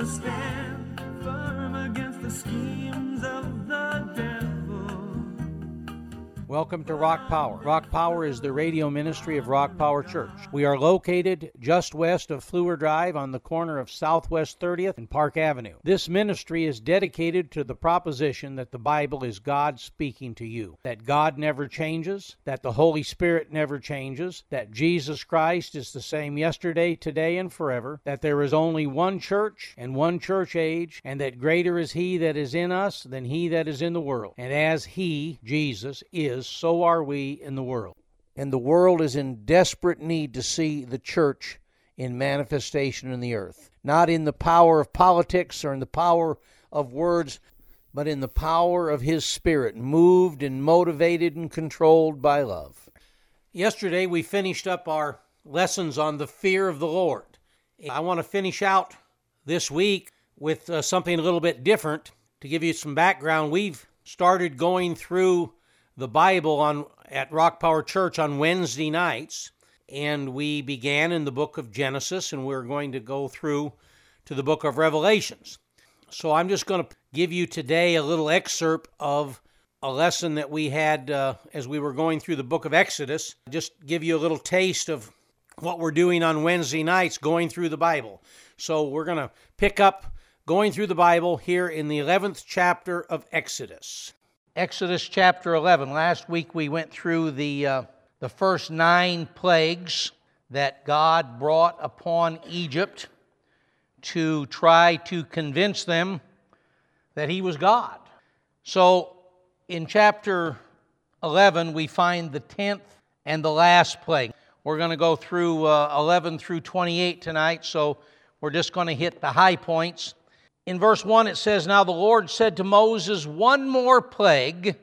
to stand firm against the schemes of the devil. Welcome to Rock Power. Rock Power is the radio ministry of Rock Power Church. We are located just west of Fleur Drive on the corner of Southwest 30th and Park Avenue. This ministry is dedicated to the proposition that the Bible is God speaking to you, that God never changes, that the Holy Spirit never changes, that Jesus Christ is the same yesterday, today, and forever, that there is only one church and one church age, and that greater is He that is in us than he that is in the world. And as He, Jesus, is, so are we in the world. And the world is in desperate need to see the church in manifestation in the earth. Not in the power of politics or in the power of words, but in the power of His Spirit, moved and motivated and controlled by love. Yesterday we finished up our lessons on the fear of the Lord. I want to finish out this week with something a little bit different. To give you some background, we've started going through the Bible at Rock Power Church on Wednesday nights, and we began in the book of Genesis, and we're going to go through to the book of Revelations. So I'm just going to give you today a little excerpt of a lesson that we had as we were going through the book of Exodus, just give you a little taste of what we're doing on Wednesday nights, going through the Bible. So we're going to pick up going through the Bible here in the 11th chapter of Exodus. Exodus chapter 11. Last week we went through the first 9 plagues that God brought upon Egypt to try to convince them that He was God. So in chapter 11 we find the 10th and the last plague. We're going to go through 11 through 28 tonight, so we're just going to hit the high points. In verse 1 it says, "Now the Lord said to Moses, 1 more plague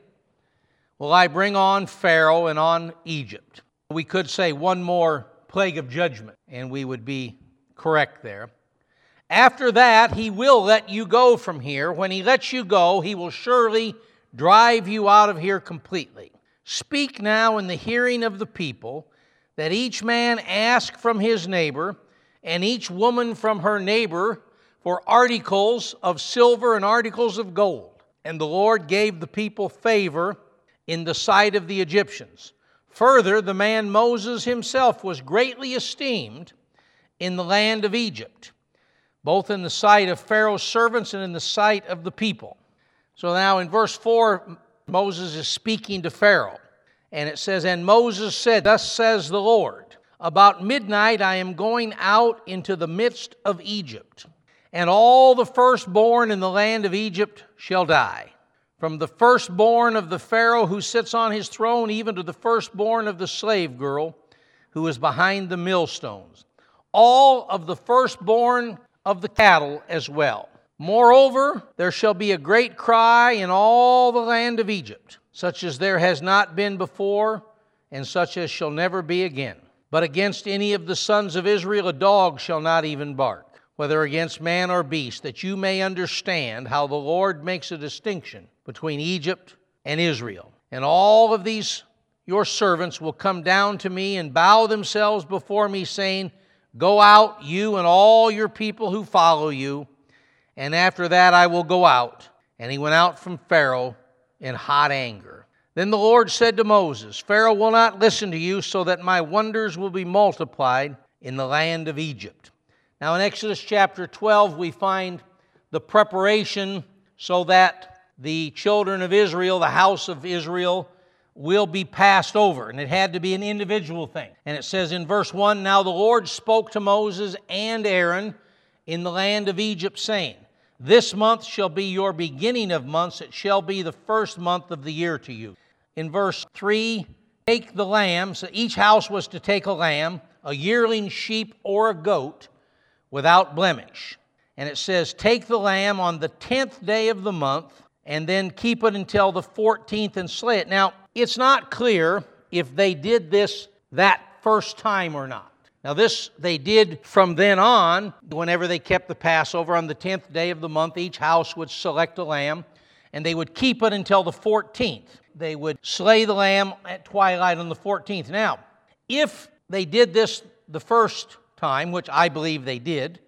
will I bring on Pharaoh and on Egypt." We could say 1 more plague of judgment, and we would be correct there. "After that he will let you go from here. When He lets you go, He will surely drive you out of here completely. Speak now in the hearing of the people, that each man ask from his neighbor, and each woman from her neighbor, for articles of silver and articles of gold. And the Lord gave the people favor in the sight of the Egyptians. Further, the man Moses himself was greatly esteemed in the land of Egypt, both in the sight of Pharaoh's servants and in the sight of the people." So now in verse 4, Moses is speaking to Pharaoh. And it says, "And Moses said, Thus says the Lord, about midnight I am going out into the midst of Egypt. And all the firstborn in the land of Egypt shall die, from the firstborn of the Pharaoh who sits on his throne, even to the firstborn of the slave girl who is behind the millstones. All of the firstborn of the cattle as well. Moreover, there shall be a great cry in all the land of Egypt, such as there has not been before, and such as shall never be again. But against any of the sons of Israel a dog shall not even bark, whether against man or beast, that you may understand how the Lord makes a distinction between Egypt and Israel. And all of these your servants will come down to me and bow themselves before me, saying, Go out, you and all your people who follow you, and after that I will go out. And he went out from Pharaoh in hot anger. Then the Lord said to Moses, Pharaoh will not listen to you, so that my wonders will be multiplied in the land of Egypt." Now in Exodus chapter 12, we find the preparation so that the children of Israel, the house of Israel, will be passed over. And it had to be an individual thing. And it says in verse 1, "Now the Lord spoke to Moses and Aaron in the land of Egypt, saying, This month shall be your beginning of months. It shall be the first month of the year to you." In verse 3, "Take the lamb." So each house was to take a lamb, a yearling sheep or a goat, without blemish. And it says, "Take the lamb on the 10th day of the month, and then keep it until the 14th and slay it." Now, it's not clear if they did this that first time or not. Now this they did from then on. Whenever they kept the Passover on the 10th day of the month, each house would select a lamb, and they would keep it until the 14th. They would slay the lamb at twilight on the 14th. Now, if they did this the first time, which I believe they did,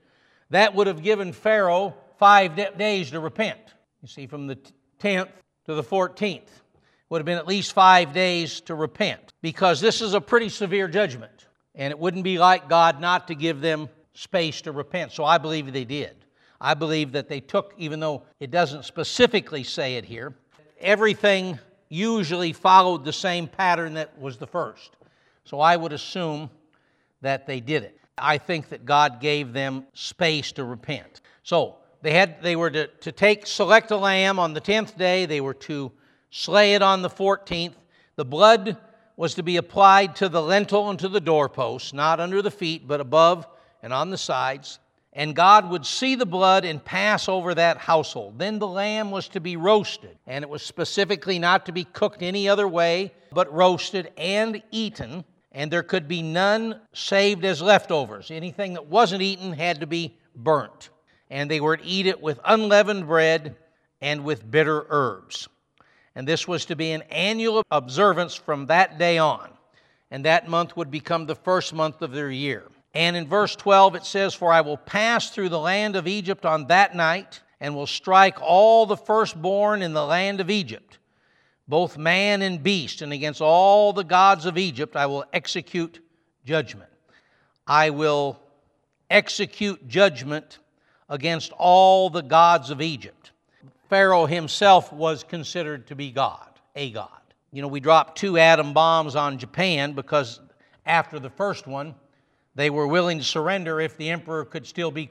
That would have given Pharaoh 5 days to repent. You see, from the 10th to the 14th. Would have been at least 5 days to repent, because this is a pretty severe judgment, and it wouldn't be like God not to give them space to repent. So I believe they did. I believe that they took, even though it doesn't specifically say it here, everything usually followed the same pattern that was the first. So I would assume that they did it. I think that God gave them space to repent. So they were to select a lamb on the 10th day. They were to slay it on the 14th. The blood was to be applied to the lintel and to the doorposts, not under the feet, but above and on the sides. And God would see the blood and pass over that household. Then the lamb was to be roasted, and it was specifically not to be cooked any other way, but roasted and eaten, and there could be none saved as leftovers. Anything that wasn't eaten had to be burnt. And they were to eat it with unleavened bread and with bitter herbs. And this was to be an annual observance from that day on. And that month would become the first month of their year. And in verse 12 it says, "For I will pass through the land of Egypt on that night, and will strike all the firstborn in the land of Egypt, both man and beast, and against all the gods of Egypt I will execute judgment." I will execute judgment against all the gods of Egypt. Pharaoh himself was considered to be God, a god. You know, we dropped 2 atom bombs on Japan because after the first one, they were willing to surrender if the emperor could still be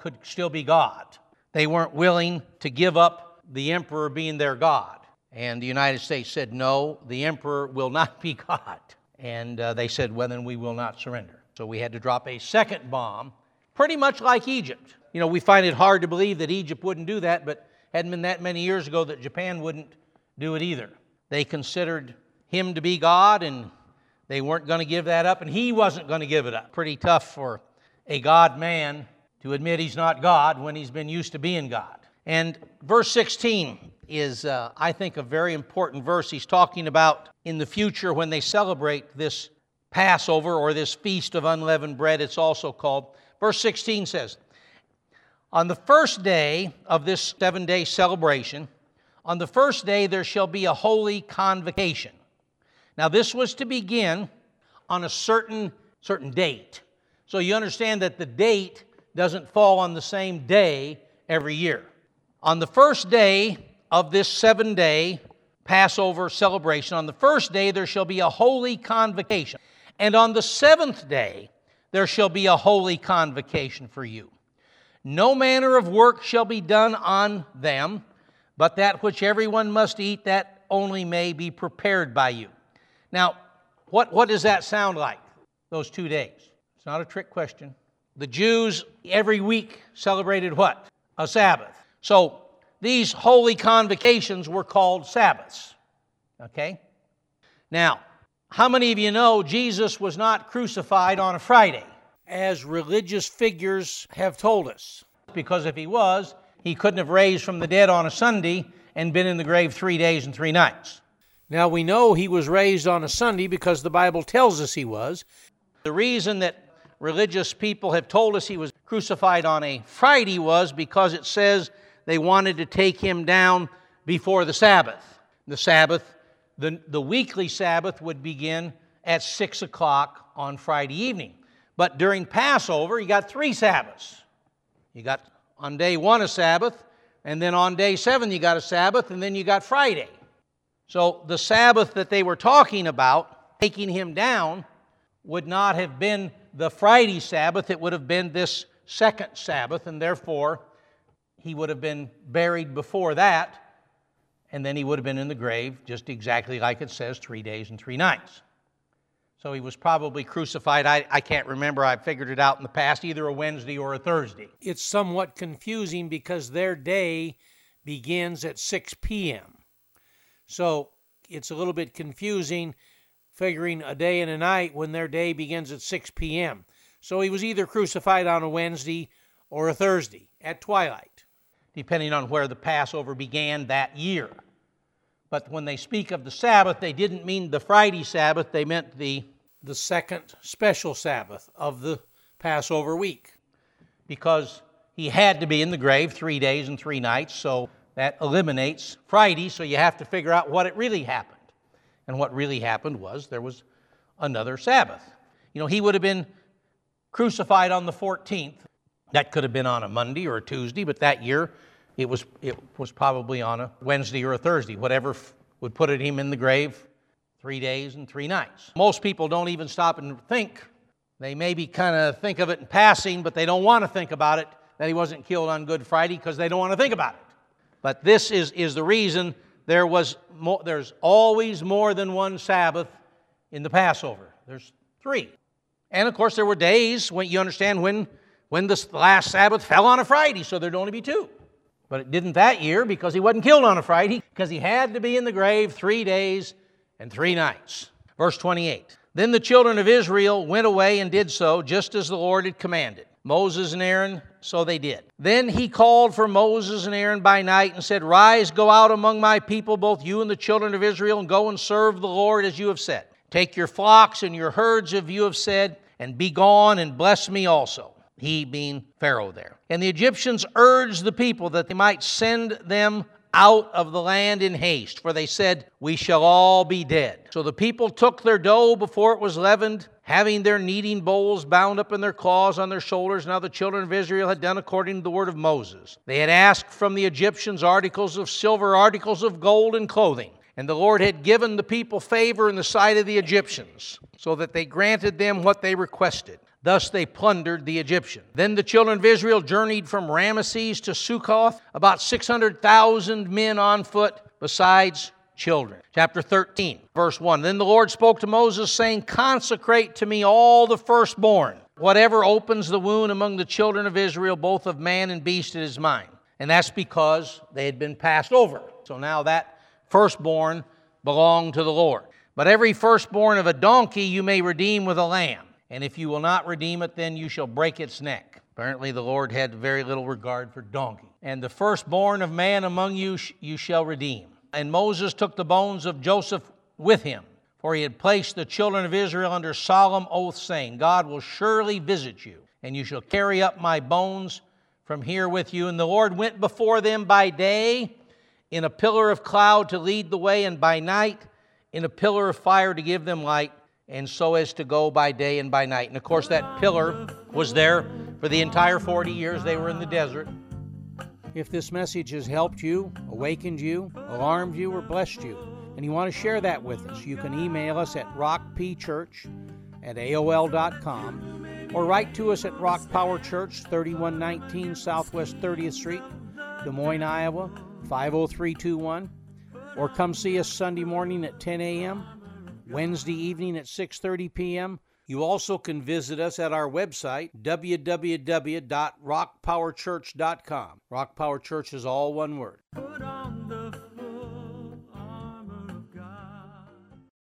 God. They weren't willing to give up the emperor being their God. And the United States said, no, the emperor will not be God. And they said, well, then we will not surrender. So we had to drop a second bomb, pretty much like Egypt. You know, we find it hard to believe that Egypt wouldn't do that, but hadn't been that many years ago that Japan wouldn't do it either. They considered him to be God, and they weren't going to give that up, and he wasn't going to give it up. Pretty tough for a God man to admit he's not God when he's been used to being God. And verse 16 is, I think, a very important verse. He's talking about in the future when they celebrate this Passover, or this Feast of Unleavened Bread, it's also called. Verse 16 says, "On the first day of this 7-day celebration, on the first day there shall be a holy convocation." Now this was to begin on a certain date. So you understand that the date doesn't fall on the same day every year. On the first day of this 7-day Passover celebration, on the first day there shall be a holy convocation. And on the 7th day there shall be a holy convocation for you. No manner of work shall be done on them, but that which everyone must eat, that only may be prepared by you. Now, what does that sound like, those 2 days? It's not a trick question. The Jews every week celebrated what? A Sabbath. So these holy convocations were called Sabbaths. Okay? Now, how many of you know Jesus was not crucified on a Friday, as religious figures have told us? Because if he was, he couldn't have raised from the dead on a Sunday and been in the grave 3 days and 3 nights. Now we know he was raised on a Sunday because the Bible tells us he was. The reason that religious people have told us he was crucified on a Friday was because it says they wanted to take him down before the Sabbath. The Sabbath, the weekly Sabbath would begin at 6 o'clock on Friday evening. But during Passover, you got 3 Sabbaths. You got on day 1 a Sabbath, and then on day 7 you got a Sabbath, and then you got Friday. So the Sabbath that they were talking about, taking him down, would not have been the Friday Sabbath. It would have been this second Sabbath, and therefore he would have been buried before that, and then he would have been in the grave, just exactly like it says, 3 days and 3 nights. So he was probably crucified, I can't remember, I figured it out in the past, either a Wednesday or a Thursday. It's somewhat confusing because their day begins at 6 p.m. So it's a little bit confusing figuring a day and a night when their day begins at 6 p.m. So he was either crucified on a Wednesday or a Thursday at twilight, depending on where the Passover began that year. But when they speak of the Sabbath, they didn't mean the Friday Sabbath, they meant the second special Sabbath of the Passover week. Because he had to be in the grave 3 days and 3 nights, so that eliminates Friday, so you have to figure out what it really happened. And what really happened was there was another Sabbath. He would have been crucified on the 14th. That could have been on a Monday or a Tuesday, but that year it was probably on a Wednesday or a Thursday, whatever would put him in the grave 3 days and 3 nights. Most people don't even stop and think. They maybe kind of think of it in passing, but they don't want to think about it, that he wasn't killed on Good Friday, because they don't want to think about it. But this is the reason there's always more than one Sabbath in the Passover. There's 3. And of course there were days when you understand when the last Sabbath fell on a Friday, so there'd only be 2. But it didn't that year because he wasn't killed on a Friday, because he had to be in the grave 3 days and 3 nights. Verse 28. Then the children of Israel went away and did so, just as the Lord had commanded Moses and Aaron, so they did. Then he called for Moses and Aaron by night and said, Rise, go out among my people, both you and the children of Israel, and go and serve the Lord as you have said. Take your flocks and your herds, as you have said, and be gone and bless me also. He being Pharaoh there. And the Egyptians urged the people that they might send them out of the land in haste, for they said, We shall all be dead. So the people took their dough before it was leavened, having their kneading bowls bound up in their claws on their shoulders. Now the children of Israel had done according to the word of Moses. They had asked from the Egyptians articles of silver, articles of gold, and clothing. And the Lord had given the people favor in the sight of the Egyptians, so that they granted them what they requested. Thus they plundered the Egyptians. Then the children of Israel journeyed from Ramesses to Succoth, about 600,000 men on foot, besides children. Chapter 13, verse 1. Then the Lord spoke to Moses, saying, Consecrate to me all the firstborn. Whatever opens the wound among the children of Israel, both of man and beast, it is mine. And that's because they had been passed over. So now that firstborn belonged to the Lord. But every firstborn of a donkey you may redeem with a lamb. And if you will not redeem it, then you shall break its neck. Apparently the Lord had very little regard for donkey. And the firstborn of man among you you shall redeem. And Moses took the bones of Joseph with him, for he had placed the children of Israel under solemn oath, saying, God will surely visit you, and you shall carry up my bones from here with you. And the Lord went before them by day in a pillar of cloud to lead the way, and by night in a pillar of fire to give them light, and so as to go by day and by night. And of course that pillar was there for the entire 40 years they were in the desert. If this message has helped you, awakened you, alarmed you, or blessed you, and you want to share that with us, you can email us at rockpchurch@aol.com or write to us at Rock Power Church, 3119 Southwest 30th Street, Des Moines, Iowa, 50321, or come see us Sunday morning at 10 a.m., Wednesday evening at 6:30 p.m. You also can visit us at our website, www.rockpowerchurch.com. Rock Power Church is all one word.